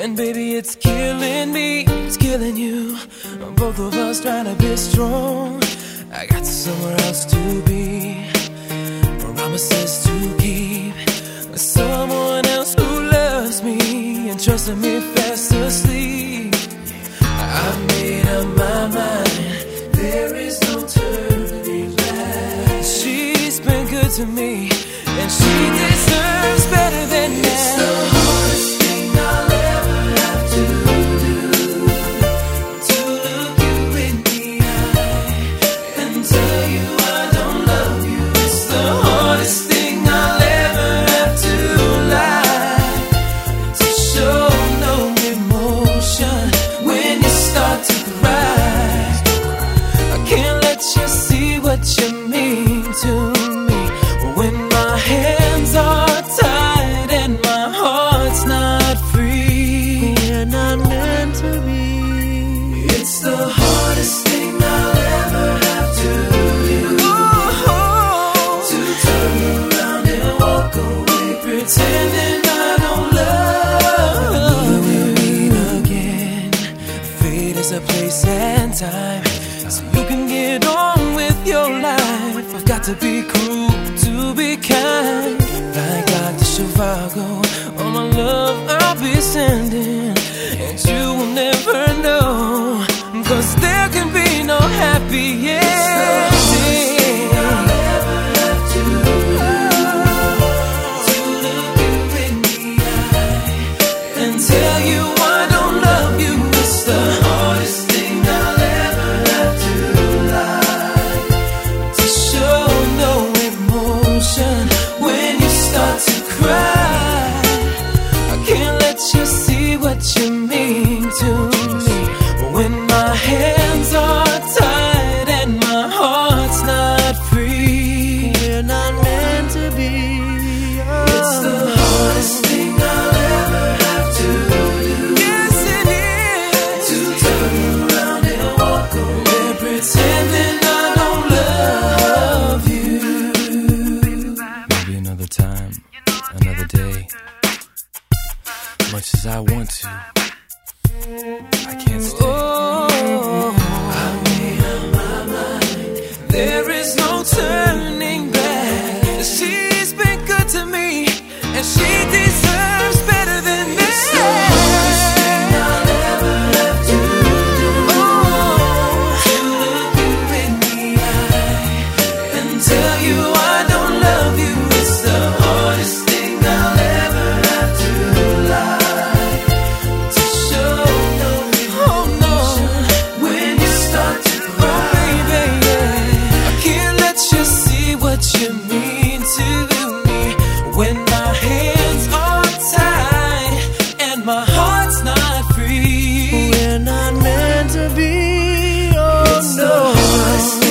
And baby, it's killing me, it's killing you. Both of us trying to be strong. I got somewhere else to be, promises to keep, with someone else who loves me and trusted me fast asleep. I've made up my mind, there is no turning back. She's been good to me, and she deserves better than that. It's the hardest thing I'll ever have to do, to look you in the eye and tell you I don't love you. It's the hardest thing I'll ever have to lie, to show no emotion when you start to cry. I can't let you see what you mean to me when my hands are tied and my heart's not free. We're not meant to be. It's the hardest thing I'll ever have to do, to turn around and walk away, pretending I don't love you again. Fate is a place and time, so you can get on with your life. I've got to be cruel to be kind, like Dr. Zhivago. All my love I'll be sending, and you will never know, 'cause there can be no happy ending. I'll ever have to look you in the eye and tell you I don't love you. It's the hardest thing I'll ever have to lie, to show no emotion when you start to cry. I can't let you see what you mean to me when my hands are tied and my heart's not free. We're not meant to be. It's the hardest thing I'll ever have to do. Yes, it is. To turn around and walk away, pretending I don't love you. Maybe another time, another day. Much as I want to, I can't stay. Oh, I made up my mind, there is no turning back. She's been good to me, and she deserves better than this. It's the hardest thing I'll ever have to do, to look you in the eye and tell you I don't love you. It's the hardest thing I'll ever have to lie, to show no emotion when you start to cry. Baby, I can't let you see what you mean to me when my hands are tied and my heart's not free. We're not meant to be. Oh, it's no. The hardest